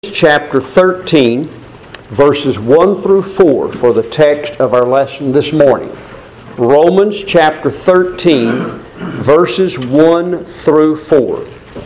Chapter 13, verses 1 through 4 for the text of our lesson this morning. Romans chapter 13, verses 1 through 4.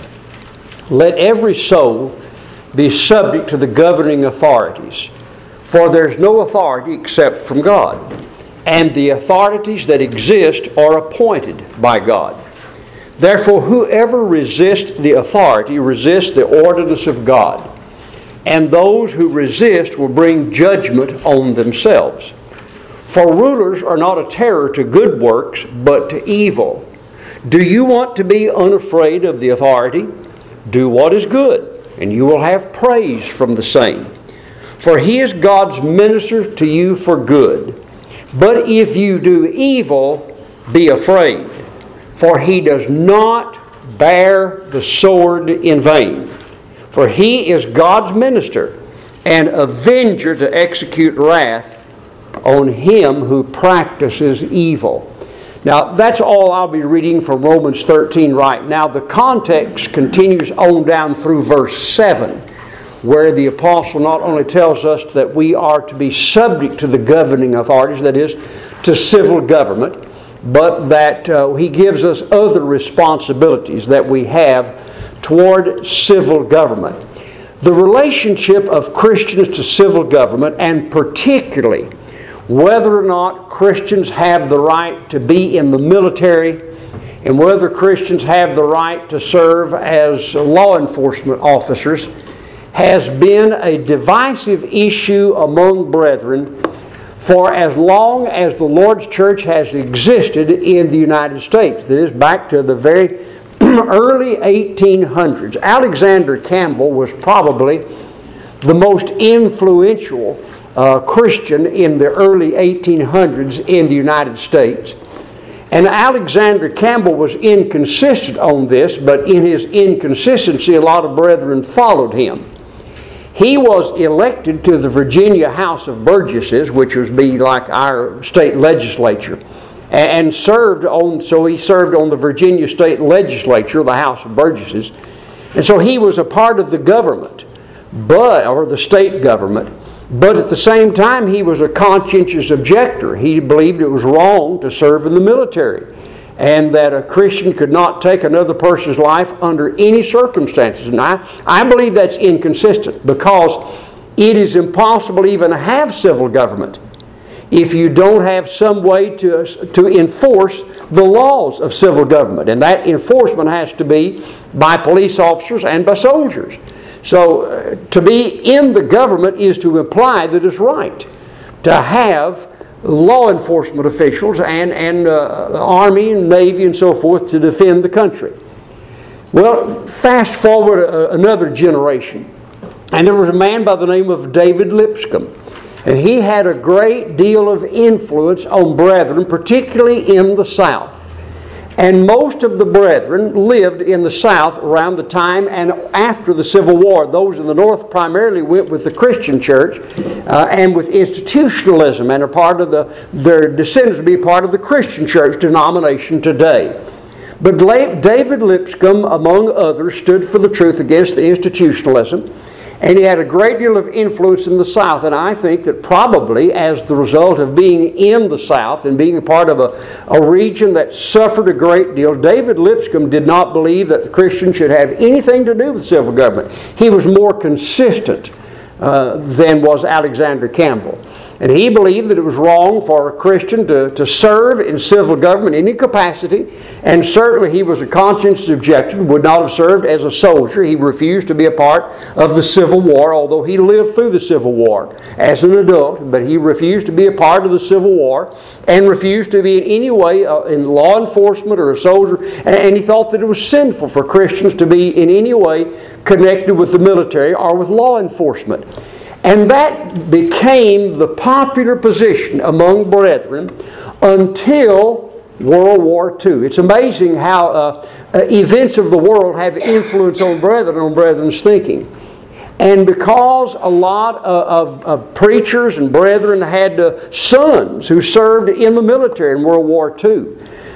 Let every soul be subject to the governing authorities, for there is no authority except from God, and the authorities that exist are appointed by God. Therefore, whoever resists the authority resists the ordinance of God, and those who resist will bring judgment on themselves. For rulers are not a terror to good works, but to evil. Do you want to be unafraid of the authority? Do what is good, and you will have praise from the same. For he is God's minister to you for good. But if you do evil, be afraid, for he does not bear the sword in vain. For he is God's minister, and avenger to execute wrath on him who practices evil. Now, that's all I'll be reading from Romans 13 right now. The context continues on down through verse 7, where the apostle not only tells us that we are to be subject to the governing authorities, that is, to civil government, but that he gives us other responsibilities that we have toward civil government. The relationship of Christians to civil government, and particularly whether or not Christians have the right to be in the military and whether Christians have the right to serve as law enforcement officers, has been a divisive issue among brethren for as long as the Lord's church has existed in the United States. That is, back to the very early 1800s. Alexander Campbell was probably the most influential Christian in the early 1800s in the United States. And Alexander Campbell was inconsistent on this, but in his inconsistency, a lot of brethren followed him. He was elected to the Virginia House of Burgesses, which would be like our state legislature, and he served on the Virginia State Legislature, the House of Burgesses. And so he was a part of the government, or the state government, but at the same time he was a conscientious objector. He believed it was wrong to serve in the military, and that a Christian could not take another person's life under any circumstances. And I believe that's inconsistent, because it is impossible even to have civil government if you don't have some way to enforce the laws of civil government. And that enforcement has to be by police officers and by soldiers. So to be in the government is to imply that it's right to have law enforcement officials and Army and Navy and so forth to defend the country. Well, fast forward another generation, and there was a man by the name of David Lipscomb. And he had a great deal of influence on brethren, particularly in the South. And most of the brethren lived in the South around the time and after the Civil War. Those in the North primarily went with the Christian church and with institutionalism, and are part of their descendants be part of the Christian church denomination today. But David Lipscomb, among others, stood for the truth against the institutionalism. And he had a great deal of influence in the South. And I think that probably as the result of being in the South and being a part of a region that suffered a great deal, David Lipscomb did not believe that the Christians should have anything to do with civil government. He was more consistent than was Alexander Campbell. And he believed that it was wrong for a Christian to serve in civil government in any capacity, and certainly he was a conscientious objector, would not have served as a soldier. He refused to be a part of the Civil War, although he lived through the Civil War as an adult, but he refused to be a part of the Civil War and refused to be in any way in law enforcement or a soldier, and he thought that it was sinful for Christians to be in any way connected with the military or with law enforcement. And that became the popular position among brethren until World War II. It's amazing how events of the world have influence on brethren's thinking. And because a lot of preachers and brethren had sons who served in the military in World War II,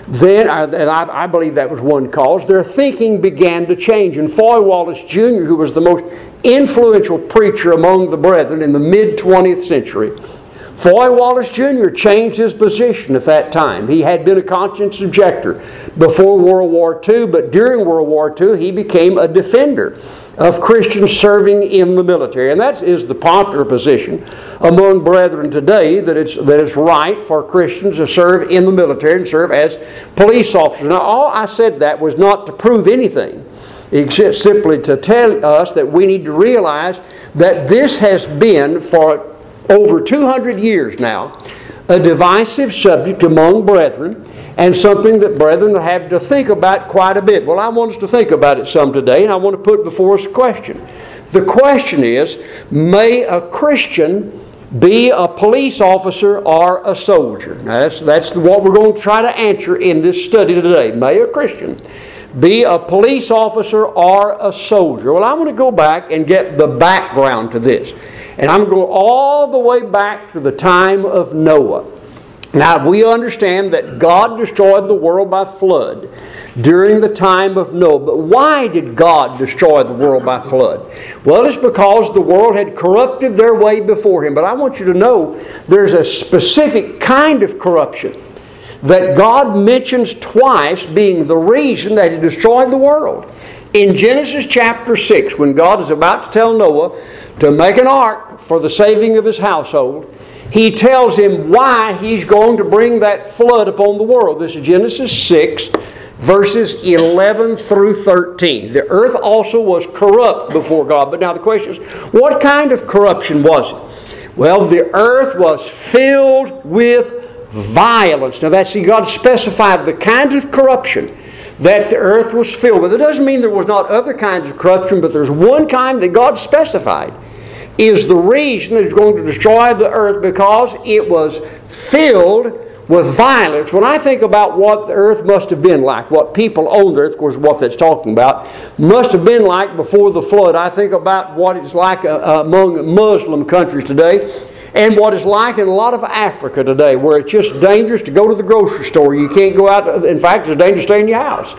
Then, and I believe that was one cause, their thinking began to change. And Foy Wallace Jr., who was the most influential preacher among the brethren in the mid-20th century, Foy Wallace Jr. changed his position at that time. He had been a conscience objector before World War II, but during World War II he became a defender of Christians serving in the military. And that is the popular position among brethren today, that it's right for Christians to serve in the military and serve as police officers. Now, all I said that was not to prove anything, except simply to tell us that we need to realize that this has been for over 200 years now a divisive subject among brethren, and something that brethren have to think about quite a bit. Well, I want us to think about it some today, and I want to put before us a question. The question is, may a Christian be a police officer or a soldier? Now, that's what we're going to try to answer in this study today. May a Christian be a police officer or a soldier? Well, I want to go back and get the background to this. And I'm going to go all the way back to the time of Noah. Now, we understand that God destroyed the world by flood during the time of Noah. But why did God destroy the world by flood? Well, it's because the world had corrupted their way before Him. But I want you to know there's a specific kind of corruption that God mentions twice being the reason that He destroyed the world. In Genesis chapter 6, when God is about to tell Noah to make an ark for the saving of his household, He tells him why He's going to bring that flood upon the world. This is Genesis 6, verses 11 through 13. The earth also was corrupt before God. But now the question is, what kind of corruption was it? Well, the earth was filled with violence. Now that's, see, God specified the kind of corruption that the earth was filled with. It doesn't mean there was not other kinds of corruption, but there's one kind that God specified is the reason that He's going to destroy the earth, because it was filled with violence. When I think about what the earth must have been like, what people on the earth, of course, what that's talking about, must have been like before the flood. I think about what it's like among Muslim countries today, and what it's like in a lot of Africa today, where it's just dangerous to go to the grocery store. You can't go out. In fact, it's dangerous to stay in your house.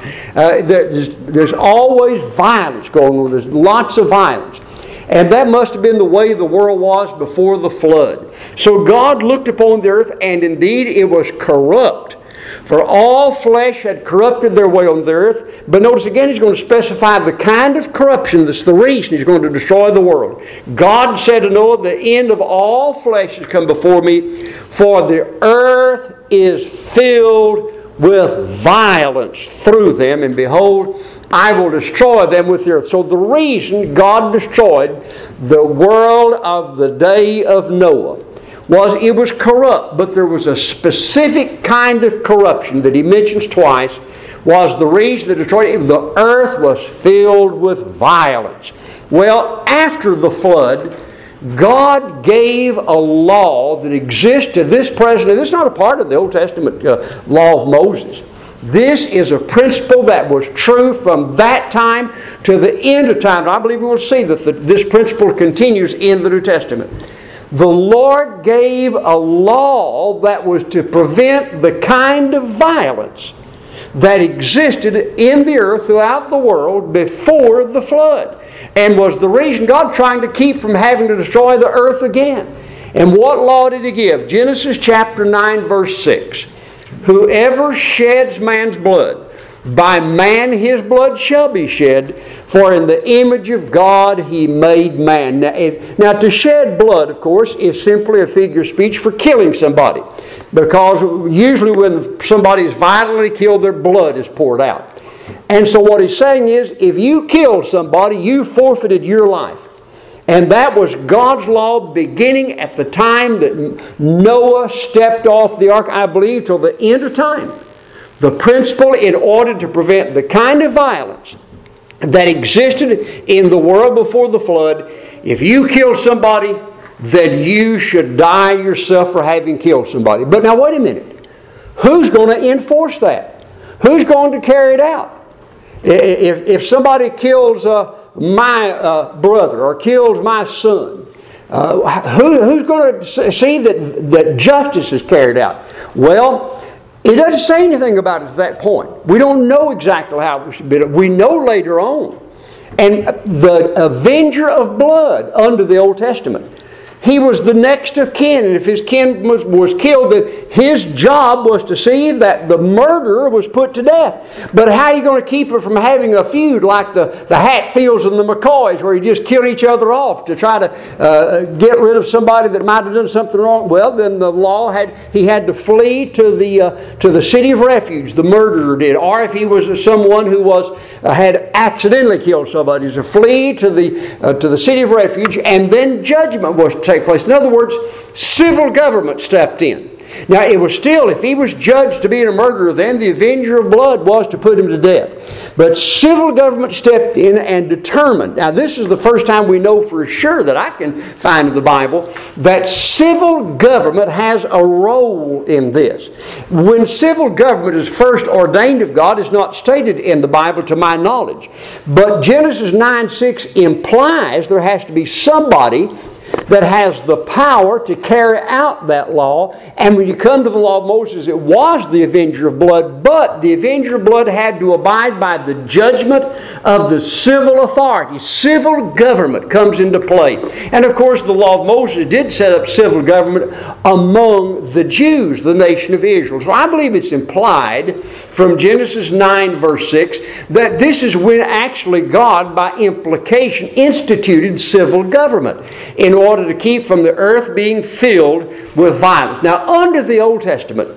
There's always violence going on. There's lots of violence. And that must have been the way the world was before the flood. So God looked upon the earth, and indeed it was corrupt. For all flesh had corrupted their way on the earth. But notice again, He's going to specify the kind of corruption that's the reason He's going to destroy the world. God said to Noah, the end of all flesh has come before me, for the earth is filled with violence through them, and behold, I will destroy them with the earth. So the reason God destroyed the world of the day of Noah was it was corrupt, but there was a specific kind of corruption that He mentions twice was the reason that destroyed it. The earth was filled with violence. Well, after the flood, God gave a law that exists to this present. This is not a part of the Old Testament law of Moses. This is a principle that was true from that time to the end of time. And I believe we will see that this principle continues in the New Testament. The Lord gave a law that was to prevent the kind of violence that existed in the earth throughout the world before the flood, and was the reason God trying to keep from having to destroy the earth again. And what law did He give? Genesis chapter 9, verse 6. Whoever sheds man's blood, by man his blood shall be shed, for in the image of God He made man. Now to shed blood, of course, is simply a figure of speech for killing somebody. Because usually when somebody is violently killed, their blood is poured out. And so what He's saying is, if you killed somebody, you forfeited your life. And that was God's law beginning at the time that Noah stepped off the ark, I believe, till the end of time. The principle, in order to prevent the kind of violence that existed in the world before the flood, if you killed somebody, then you should die yourself for having killed somebody. But now wait a minute. Who's going to enforce that? Who's going to carry it out? If somebody kills my brother or kills my son, who's going to see that justice is carried out? Well, It doesn't say anything about it at that point. We don't know exactly how it should be done. We know later on. And the avenger of blood under the Old Testament, he was the next of kin, and if his kin was killed, then his job was to see that the murderer was put to death. But how are you going to keep it from having a feud like the Hatfields and the McCoys, where you just kill each other off to try to get rid of somebody that might have done something wrong? Well, then the law he had to flee to the city of refuge. The murderer did, or if he was someone who had accidentally killed somebody, to flee to the city of refuge, and then judgment was to take place. In other words, civil government stepped in. Now, it was still, if he was judged to be a murderer, then the avenger of blood was to put him to death. But civil government stepped in and determined. Now, this is the first time we know for sure that I can find in the Bible that civil government has a role in this. When civil government is first ordained of God, it's not stated in the Bible to my knowledge. But Genesis 9:6 implies there has to be somebody that has the power to carry out that law. And when you come to the law of Moses, it was the avenger of blood, but the avenger of blood had to abide by the judgment of the civil authority. Civil government comes into play. And of course, the law of Moses did set up civil government among the Jews, the nation of Israel. So I believe it's implied from Genesis 9 verse 6 that this is when actually God, by implication, instituted civil government in order to keep from the earth being filled with violence. Now, under the Old Testament,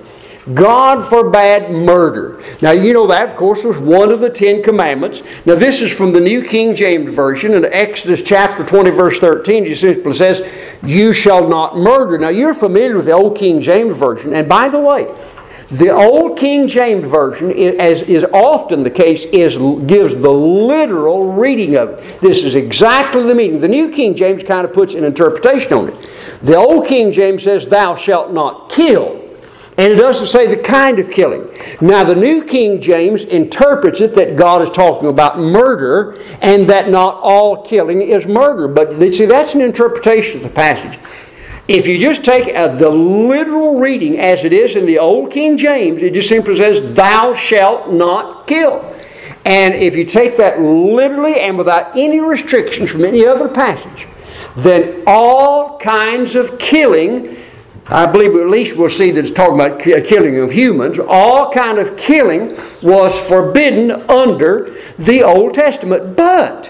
God forbade murder. Now, you know that, of course, was one of the 10 Commandments. Now, this is from the New King James Version. In Exodus chapter 20, verse 13, it simply says, "You shall not murder." Now, you're familiar with the Old King James Version. And by the way, the Old King James Version, as is often the case, gives the literal reading of it. This is exactly the meaning. The New King James kind of puts an interpretation on it. The Old King James says, "Thou shalt not kill." And it doesn't say the kind of killing. Now, the New King James interprets it that God is talking about murder and that not all killing is murder. But see, that's an interpretation of the passage. If you just take the literal reading as it is in the Old King James, it just simply says, "Thou shalt not kill." And if you take that literally and without any restrictions from any other passage, then all kinds of killing, I believe at least we'll see that it's talking about killing of humans, all kind of killing was forbidden under the Old Testament. But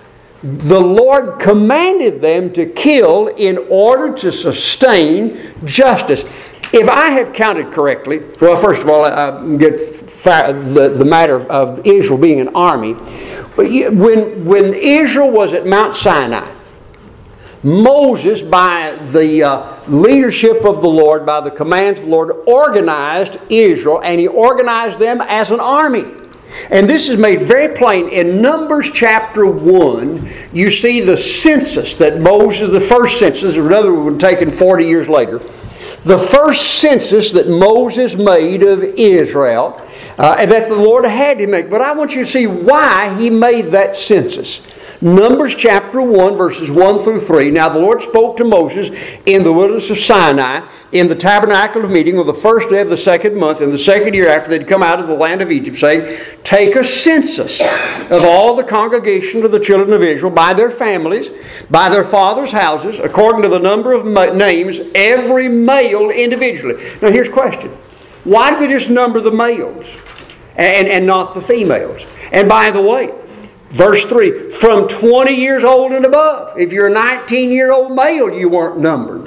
the Lord commanded them to kill in order to sustain justice. If I have counted correctly, well, first of all, I get the matter of Israel being an army. When Israel was at Mount Sinai, Moses, by the leadership of the Lord, by the commands of the Lord, organized Israel, and he organized them as an army. And this is made very plain. In Numbers chapter 1, you see the census that Moses, the first census, another one taken 40 years later, the first census that Moses made of Israel, and that the Lord had him make. But I want you to see why he made that census. Numbers chapter 1, verses 1 through 3. Now the Lord spoke to Moses in the wilderness of Sinai, in the tabernacle of meeting, on the first day of the second month, in the second year after they'd come out of the land of Egypt, saying, "Take a census of all the congregation of the children of Israel, by their families, by their fathers' houses, according to the number of names, every male individually." Now here's a question. Why did they just number the males and not the females? And by the way, verse 3, from 20 years old and above. If you're a 19-year-old male, you weren't numbered.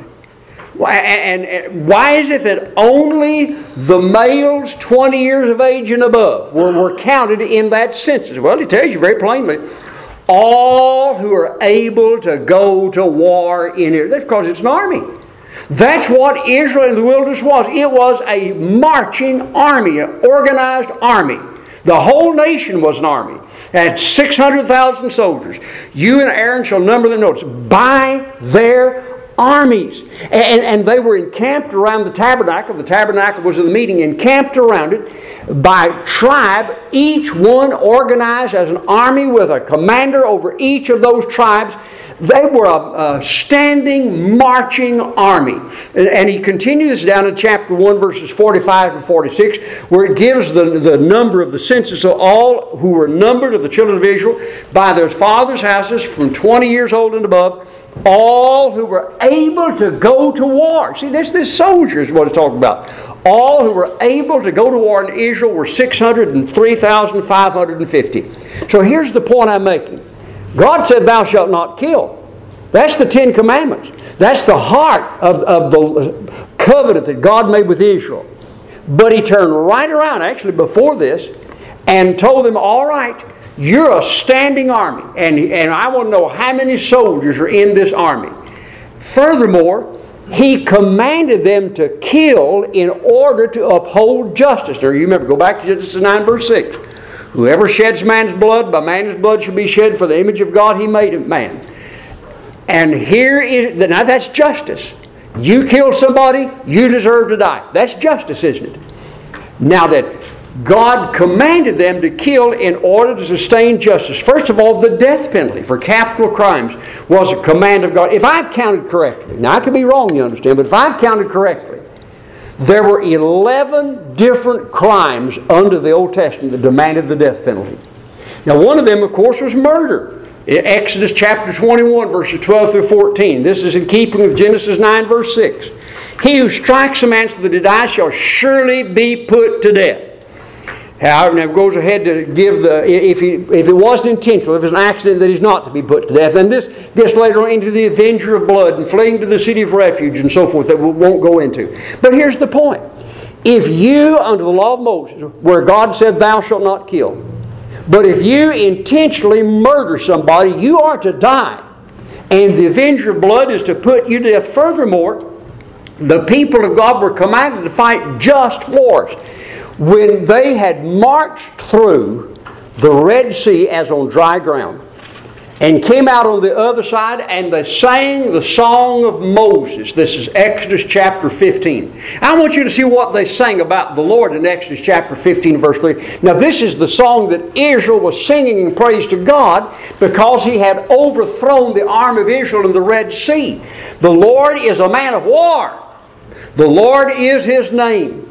And why is it that only the males 20 years of age and above were counted in that census? Well, it tells you very plainly, all who are able to go to war in it. That's because it's an army. That's what Israel in the wilderness was. It was a marching army, an organized army. The whole nation was an army. It had 600,000 soldiers. You and Aaron shall number them, notice, by their armies. And they were encamped around the tabernacle. The tabernacle was in the meeting, encamped around it by tribe, each one organized as an army with a commander over each of those tribes. They were a standing, marching army. And he continues down in chapter 1, verses 45 and 46, where it gives the number of the census of all who were numbered of the children of Israel by their fathers' houses from 20 years old and above, all who were able to go to war. See, this soldier is what it's talking about. All who were able to go to war in Israel were 603,550. So here's the point I'm making. God said, thou shalt not kill. That's the Ten Commandments. That's the heart of the covenant that God made with Israel. But He turned right around, actually before this, and told them, all right, you're a standing army, and I want to know how many soldiers are in this army. Furthermore, He commanded them to kill in order to uphold justice. Now you remember, go back to Genesis 9 verse 6. Whoever sheds man's blood, by man's blood shall be shed, for the image of God He made man. And now that's justice. You kill somebody, you deserve to die. That's justice, isn't it? Now that God commanded them to kill in order to sustain justice. First of all, the death penalty for capital crimes was a command of God. If I've counted correctly, now I could be wrong, you understand, but if I've counted correctly, there were 11 different crimes under the Old Testament that demanded the death penalty. Now one of them, of course, was murder. In Exodus chapter 21, verses 12 through 14. This is in keeping with Genesis 9, verse 6. He who strikes a man so that he dies shall surely be put to death. However, now it goes ahead to give if it wasn't intentional, if it's an accident, that he's not to be put to death. And this gets later on into the avenger of blood and fleeing to the city of refuge and so forth that we won't go into. But here's the point. If you, under the law of Moses, where God said, thou shalt not kill, but if you intentionally murder somebody, you are to die. And the avenger of blood is to put you to death. Furthermore, the people of God were commanded to fight just wars. When they had marched through the Red Sea as on dry ground, and came out on the other side, and they sang the song of Moses. This is Exodus chapter 15. I want you to see what they sang about the Lord in Exodus chapter 15, verse 3. Now this is the song that Israel was singing in praise to God because He had overthrown the army of Israel in the Red Sea. The Lord is a man of war. The Lord is His name.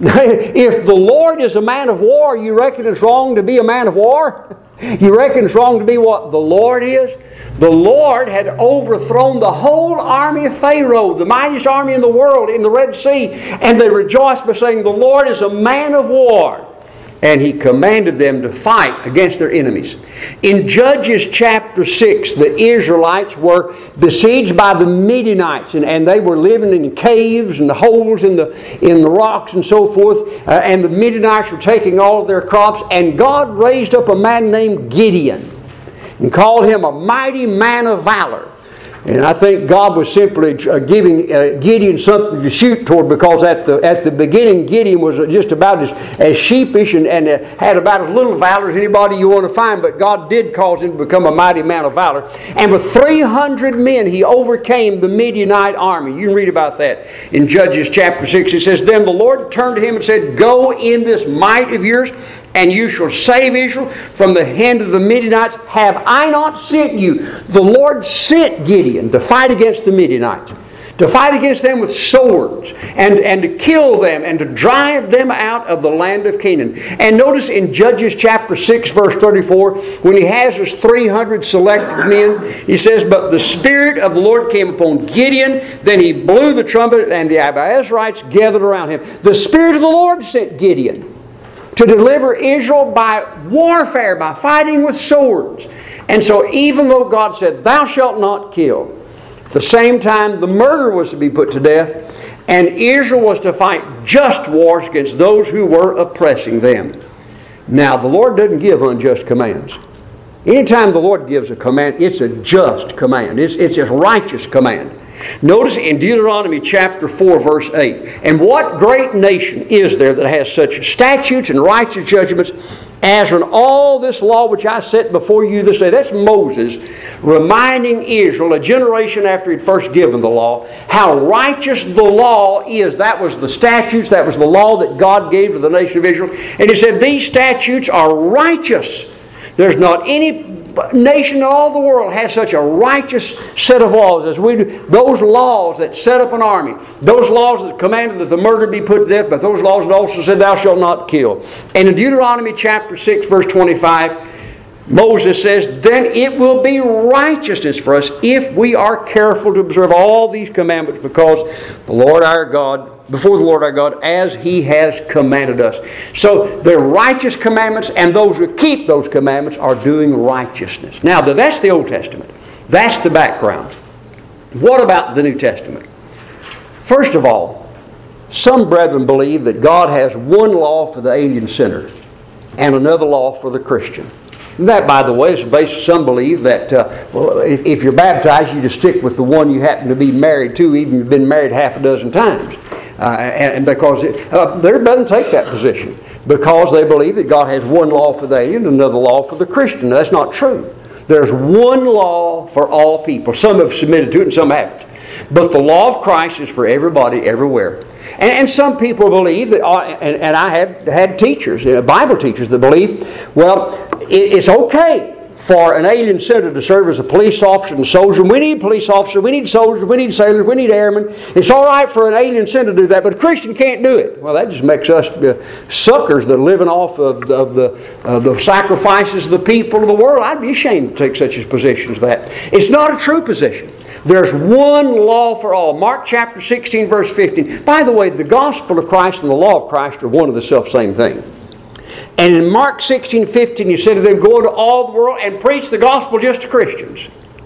If the Lord is a man of war, you reckon it's wrong to be a man of war? You reckon it's wrong to be what the Lord is? The Lord had overthrown the whole army of Pharaoh, the mightiest army in the world, in the Red Sea, and they rejoiced by saying, the Lord is a man of war. And He commanded them to fight against their enemies. In Judges chapter 6, the Israelites were besieged by the Midianites, and they were living in caves and holes in the rocks and so forth. And the Midianites were taking all of their crops. And God raised up a man named Gideon and called him a mighty man of valor. And I think God was simply giving Gideon something to shoot toward, because at the beginning Gideon was just about as sheepish and had about as little valor as anybody you want to find. But God did cause him to become a mighty man of valor. And with 300 men he overcame the Midianite army. You can read about that in Judges chapter 6. It says, then the Lord turned to him and said, go in this might of yours, and you shall save Israel from the hand of the Midianites. Have I not sent you? The Lord sent Gideon to fight against the Midianites, to fight against them with swords, and to kill them, and to drive them out of the land of Canaan. And notice in Judges chapter 6, verse 34, when he has his 300 selected men, he says, but the Spirit of the Lord came upon Gideon, then he blew the trumpet, and the Abiezrites gathered around him. The Spirit of the Lord sent Gideon to deliver Israel by warfare, by fighting with swords. And so even though God said, thou shalt not kill, at the same time the murderer was to be put to death, and Israel was to fight just wars against those who were oppressing them. Now the Lord doesn't give unjust commands. Anytime the Lord gives a command, it's a just command. It's a righteous command. Notice in Deuteronomy chapter 4, verse 8, and what great nation is there that has such statutes and righteous judgments As in all this law which I set before you this day. That's Moses reminding Israel, a generation after he'd first given the law, how righteous the law is. That was the statutes, that was the law that God gave to the nation of Israel. And he said, these statutes are righteous. There's not any nation in all the world has such a righteous set of laws as we do. Those laws that set up an army, those laws that commanded that the murderer be put to death, but those laws that also said thou shalt not kill. And in Deuteronomy chapter 6 verse 25, Moses says, then it will be righteousness for us if we are careful to observe all these commandments because the Lord our God, before the Lord our God, as He has commanded us. So they're righteous commandments, and those who keep those commandments are doing righteousness. Now, that's the Old Testament. That's the background. What about the New Testament? First of all, some brethren believe that God has one law for the alien sinner and another law for the Christian. And that, by the way, is the basis. Some believe that if you're baptized, you just stick with the one you happen to be married to, even if you've been married half a dozen times. And because there doesn't take that position, because they believe that God has one law for the alien and another law for the Christian. That's not true. There's one law for all people. Some have submitted to it and some haven't. But the law of Christ is for everybody, everywhere. And some people believe that, and I have had teachers, Bible teachers, that believe, well, it's okay for an alien sinner to serve as a police officer and soldier. We need police officers, we need soldiers, we need sailors, we need airmen. It's all right for an alien sinner to do that, but a Christian can't do it. Well, that just makes us suckers that are living off of the sacrifices of the people of the world. I'd be ashamed to take such a position as that. It's not a true position. There's one law for all. Mark chapter 16, verse 15. By the way, the gospel of Christ and the law of Christ are one of the self-same thing. And in Mark 16, 15, he said to them, go into all the world and preach the gospel just to Christians.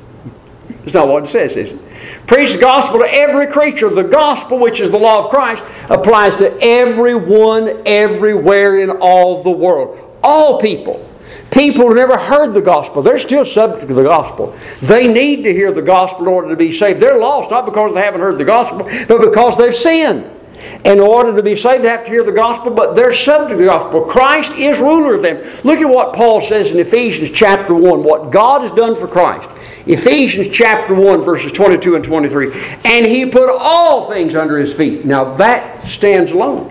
That's not what it says, is it? Preach the gospel to every creature. The gospel, which is the law of Christ, applies to everyone, everywhere in all the world. All people. People who never heard the gospel, they're still subject to the gospel. They need to hear the gospel in order to be saved. They're lost not because they haven't heard the gospel, but because they've sinned. In order to be saved, they have to hear the gospel, but they're subject to the gospel. Christ is ruler of them. Look at what Paul says in Ephesians chapter 1, what God has done for Christ. Ephesians chapter 1, verses 22 and 23. And He put all things under His feet. Now that stands alone.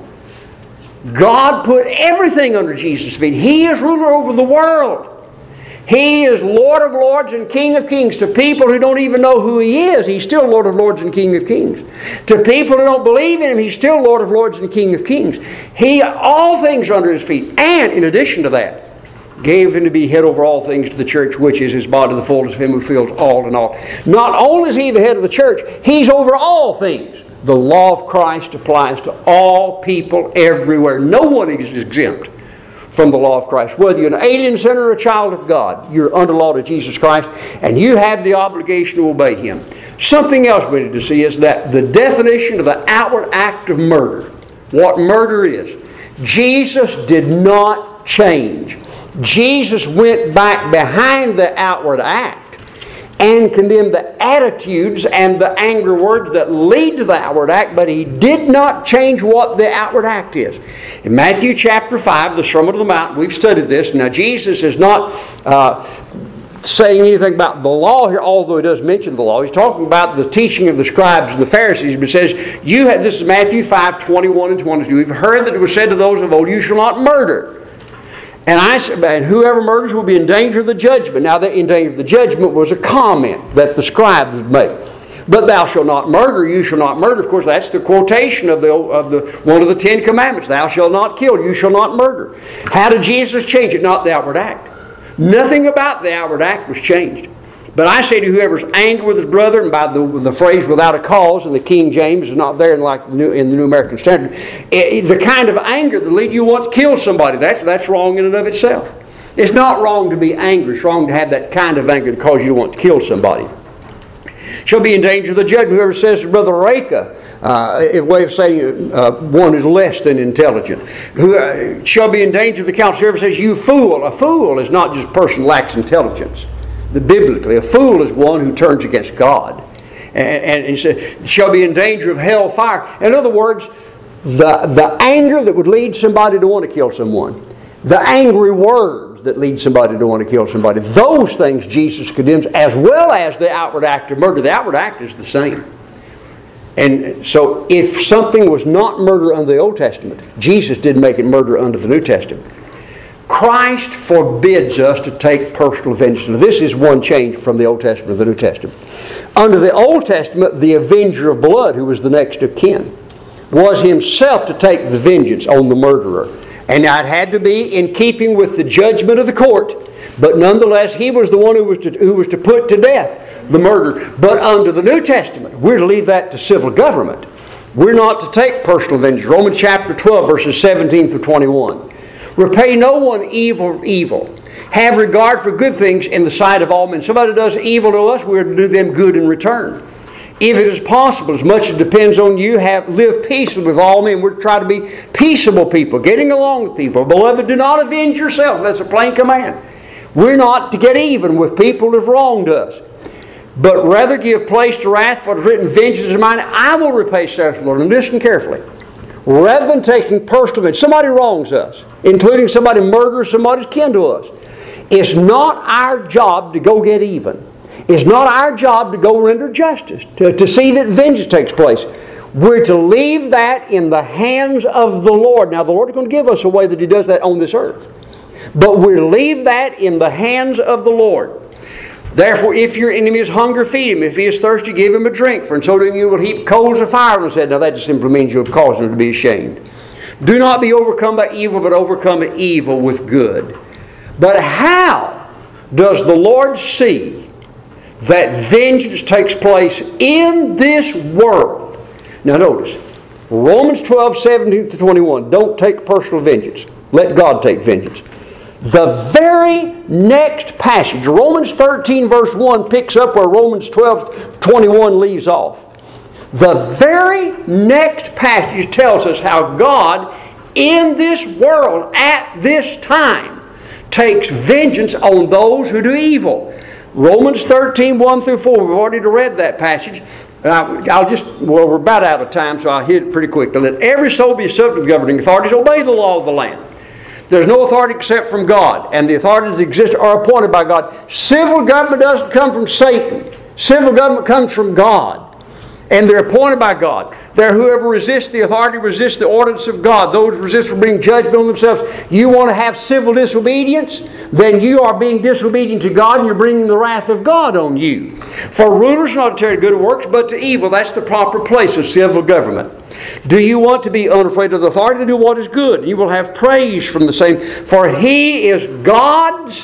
God put everything under Jesus' feet. He is ruler over the world. He is Lord of lords and King of kings. To people who don't even know who He is, He's still Lord of lords and King of kings. To people who don't believe in Him, He's still Lord of lords and King of kings. All things are under His feet. And in addition to that, gave Him to be head over all things to the church, which is His body, the fullness of Him who fills all in all. Not only is He the head of the church, He's over all things. The law of Christ applies to all people everywhere. No one is exempt from the law of Christ. Whether you're an alien sinner or a child of God, you're under law to Jesus Christ, and you have the obligation to obey Him. Something else we need to see is that the definition of the outward act of murder, what murder is, Jesus did not change. Jesus went back behind the outward act and condemned the attitudes and the angry words that lead to the outward act, but He did not change what the outward act is. In Matthew chapter 5, the Sermon on the Mount, we've studied this. Now, Jesus is not saying anything about the law here, although He does mention the law. He's talking about the teaching of the scribes and the Pharisees. But He says, this is Matthew 5, 21 and 22. You've heard that it was said to those of old, you shall not murder. And whoever murders will be in danger of the judgment. Now, that in danger of the judgment was a comment that the scribes would make. But thou shalt not murder, you shall not murder. Of course, that's the quotation of one of the 10 Commandments. Thou shalt not kill, you shall not murder. How did Jesus change it? Not the outward act. Nothing about the outward act was changed. But I say to whoever's angry with his brother, and by the phrase without a cause, in the King James is not there in the New American Standard, the kind of anger that leads you want to kill somebody, that's wrong in and of itself. It's not wrong to be angry. It's wrong to have that kind of anger that causes you to want to kill somebody. Shall be in danger of the judgment. Whoever says to Brother Reka, a way of saying one who's less than intelligent, who shall be in danger of the council. Whoever says, you fool. A fool is not just a person who lacks intelligence. Biblically, a fool is one who turns against God. And he said, shall be in danger of hell fire. In other words, the anger that would lead somebody to want to kill someone, the angry words that lead somebody to want to kill somebody. Those things Jesus condemns, as well as the outward act of murder. The outward act is the same. And so if something was not murder under the Old Testament, Jesus did make it murder under the New Testament. Christ forbids us to take personal vengeance. Now, this is one change from the Old Testament to the New Testament. Under the Old Testament, the avenger of blood, who was the next of kin, was himself to take the vengeance on the murderer. And now it had to be in keeping with the judgment of the court, but nonetheless he was the one who was to put to death the murderer. But under the New Testament, we're to leave that to civil government. We're not to take personal vengeance. Romans chapter 12, verses 17 through 21. Repay no one evil for evil. Have regard for good things in the sight of all men. Somebody does evil to us, we're to do them good in return. If it is possible, as much as depends on you, live peaceably with all men. We're to try to be peaceable people, getting along with people. Beloved, do not avenge yourself. That's a plain command. We're not to get even with people who have wronged us, but rather give place to wrath, for it is written, vengeance is mine, I will repay, saith the Lord. And listen carefully. Rather than taking personal vengeance, somebody wrongs us, including somebody murders somebody's kin to us, it's not our job to go get even. It's not our job to go render justice, to see that vengeance takes place. We're to leave that in the hands of the Lord. Now, the Lord is going to give us a way that He does that on this earth. But we're to leave that in the hands of the Lord. Therefore, if your enemy is hungry, feed him. If he is thirsty, give him a drink. For in so doing you will heap coals of fire on his head. Now, that just simply means you'll cause him to be ashamed. Do not be overcome by evil, but overcome evil with good. But how does the Lord see that vengeance takes place in this world? Now notice, Romans 12, 17 to 21, don't take personal vengeance. Let God take vengeance. The very next passage, Romans 13 verse 1 picks up where Romans 12, 21 leaves off. The very next passage tells us how God in this world at this time takes vengeance on those who do evil. Romans 13, 1 through 4. We've already read that passage. We're about out of time, so I'll hit it pretty quick. Let every soul be subject to the governing authorities. Obey the law of the land. There's no authority except from God, and the authorities that exist are appointed by God. Civil government doesn't come from Satan. Civil government comes from God. And they're appointed by God. Whoever resists the authority resists the ordinance of God. Those who resist will bring judgment on themselves. You want to have civil disobedience? Then you are being disobedient to God, and you're bringing the wrath of God on you. For rulers not to turn to good works, but to evil. That's the proper place of civil government. Do you want to be unafraid of the authority? To do what is good. You will have praise from the same. For He is God's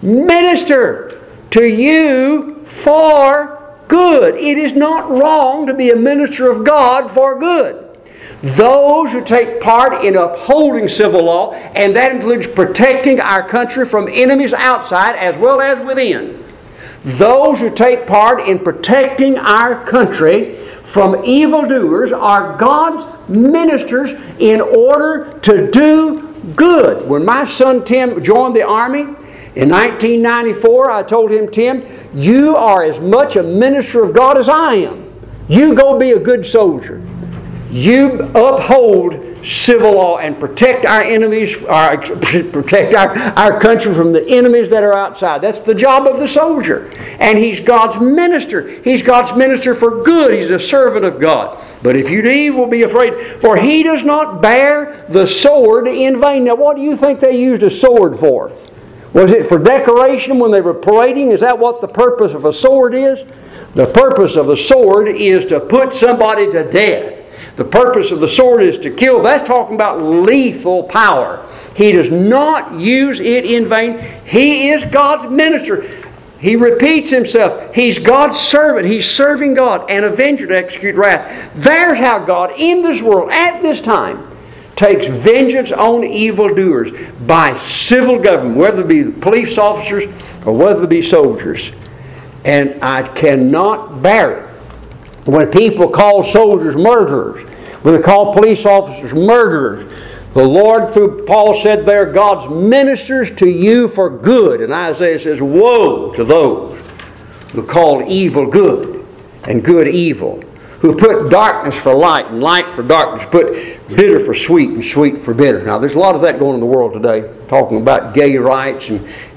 minister to you for good. It is not wrong to be a minister of God for good. Those who take part in upholding civil law, and that includes protecting our country from enemies outside as well as within. Those who take part in protecting our country from evildoers are God's ministers in order to do good. When my son Tim joined the Army in 1994, I told him, Tim, you are as much a minister of God as I am. You go be a good soldier. You uphold civil law and protect our enemies, protect our country from the enemies that are outside. That's the job of the soldier. And he's God's minister. He's God's minister for good. He's a servant of God. But if you do evil, be afraid, for He does not bear the sword in vain. Now, what do you think they used a sword for? Was it for decoration when they were parading? Is that what the purpose of a sword is? The purpose of a sword is to put somebody to death. The purpose of the sword is to kill. That's talking about lethal power. He does not use it in vain. He is God's minister. He repeats himself. He's God's servant. He's serving God, an avenger to execute wrath. There's how God in this world at this time takes vengeance on evildoers by civil government, whether it be police officers or whether it be soldiers. And I cannot bear it when people call soldiers murderers, when they call police officers murderers. The Lord, through Paul, said they're God's ministers to you for good. And Isaiah says, woe to those who call evil good and good evil. who put darkness for light and light for darkness, put bitter for sweet and sweet for bitter. Now, there's a lot of that going on in the world today, talking about gay rights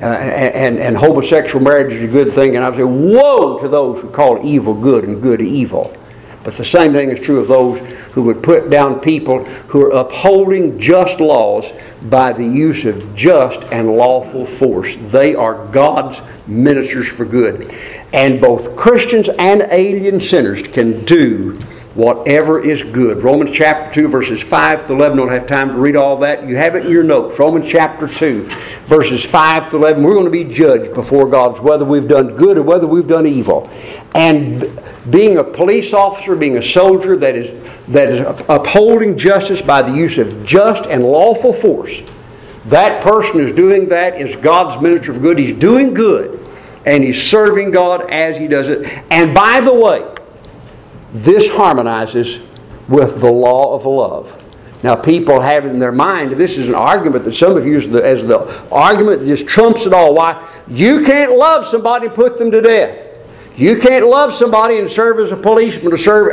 and homosexual marriage is a good thing. And I would say, woe to those who call evil good and good evil. But the same thing is true of those who would put down people who are upholding just laws by the use of just and lawful force. They are God's ministers for good. And both Christians and alien sinners can do whatever is good. Romans chapter 2, verses 5 to 11. Don't have time to read all that. You have it in your notes. Romans chapter 2, verses 5 to 11. We're going to be judged before God whether we've done good or whether we've done evil. And being a police officer, being a soldier that is upholding justice by the use of just and lawful force, that person who's doing that is God's minister of good. He's doing good. And he's serving God as he does it. And by the way, this harmonizes with the law of love. Now, people have in their mind, this is an argument that some of you use as the argument that just trumps it all. Why? You can't love somebody and put them to death. You can't love somebody and serve as a policeman or serve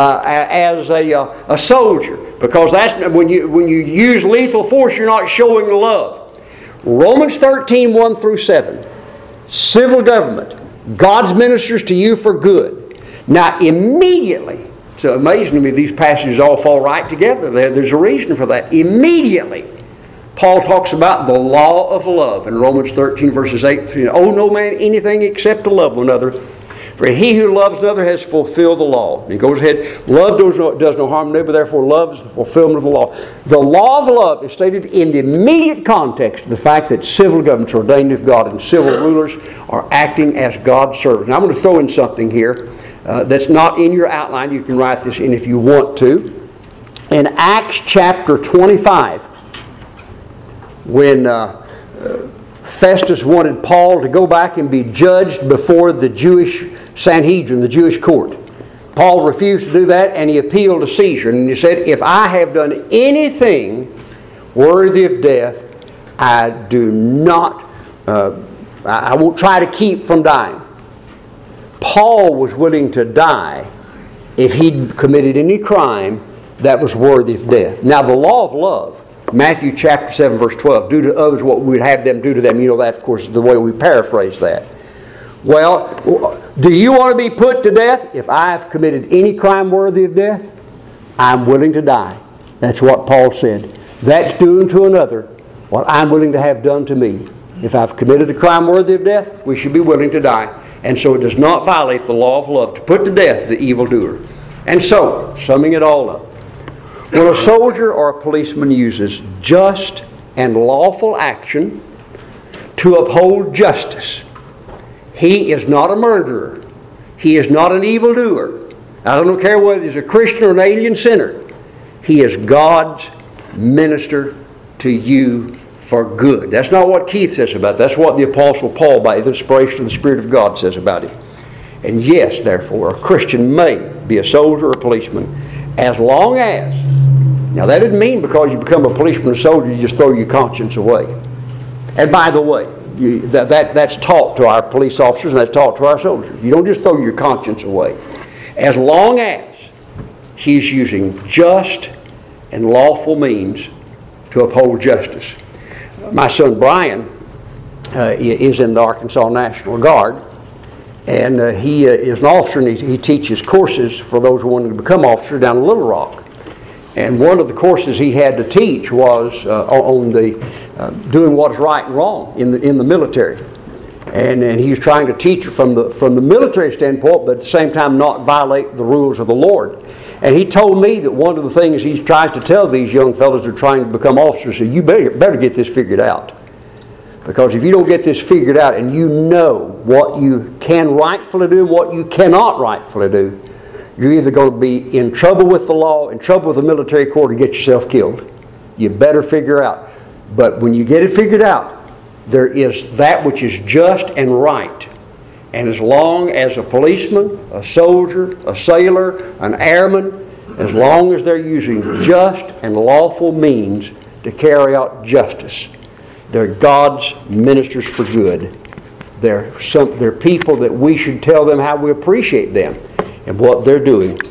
as a soldier. Because that's when you use lethal force, you're not showing love. Romans 13, 1 through 7. Civil government, God's ministers to you for good. Now immediately, so amazing to me these passages all fall right together. There's a reason for that. Immediately, Paul talks about the law of love in Romans 13 verses 8 through 9. Owe no man anything except to love one another. For he who loves another has fulfilled the law. And he goes ahead, love does no harm to neighbor, therefore love is the fulfillment of the law. The law of love is stated in the immediate context of the fact that civil governments are ordained of God and civil rulers are acting as God's servants. Now I'm going to throw in something here that's not in your outline. You can write this in if you want to. In Acts chapter 25, when Festus wanted Paul to go back and be judged before the Jewish Sanhedrin, the Jewish court. Paul refused to do that and he appealed to Caesar. And he said, if I have done anything worthy of death, I won't try to keep from dying. Paul was willing to die if he'd committed any crime that was worthy of death. Now the law of love, Matthew chapter 7 verse 12, do to others what we would have them do to them. You know that, of course, is the way we paraphrase that. Well, do you want to be put to death? If I have committed any crime worthy of death, I'm willing to die. That's what Paul said. That's doing to another what I'm willing to have done to me. If I've committed a crime worthy of death, we should be willing to die. And so it does not violate the law of love to put to death the evildoer. And so, summing it all up, when a soldier or a policeman uses just and lawful action to uphold justice, he is not a murderer. He is not an evildoer. I don't care whether he's a Christian or an alien sinner. He is God's minister to you for good. That's not what Keith says about it. That's what the Apostle Paul, by the inspiration of the Spirit of God, says about it. And yes, therefore, a Christian may be a soldier or a policeman as long as, now that doesn't mean because you become a policeman or a soldier you just throw your conscience away. And by the way, that's taught to our police officers and that's taught to our soldiers. You don't just throw your conscience away. As long as he's using just and lawful means to uphold justice. My son Brian is in the Arkansas National Guard, and he is an officer, and he teaches courses for those who want to become officers down in Little Rock. And one of the courses he had to teach was on the doing what is right and wrong in the military. And he was trying to teach it from the military standpoint, but at the same time not violate the rules of the Lord. And he told me that one of the things he tries to tell these young fellows who are trying to become officers is you better get this figured out. Because if you don't get this figured out and you know what you can rightfully do and what you cannot rightfully do, you're either going to be in trouble with the law, in trouble with the military court, or get yourself killed. You better figure out. But when you get it figured out, there is that which is just and right. And as long as a policeman, a soldier, a sailor, an airman, as long as they're using just and lawful means to carry out justice, they're God's ministers for good. They're people that we should tell them how we appreciate them and what they're doing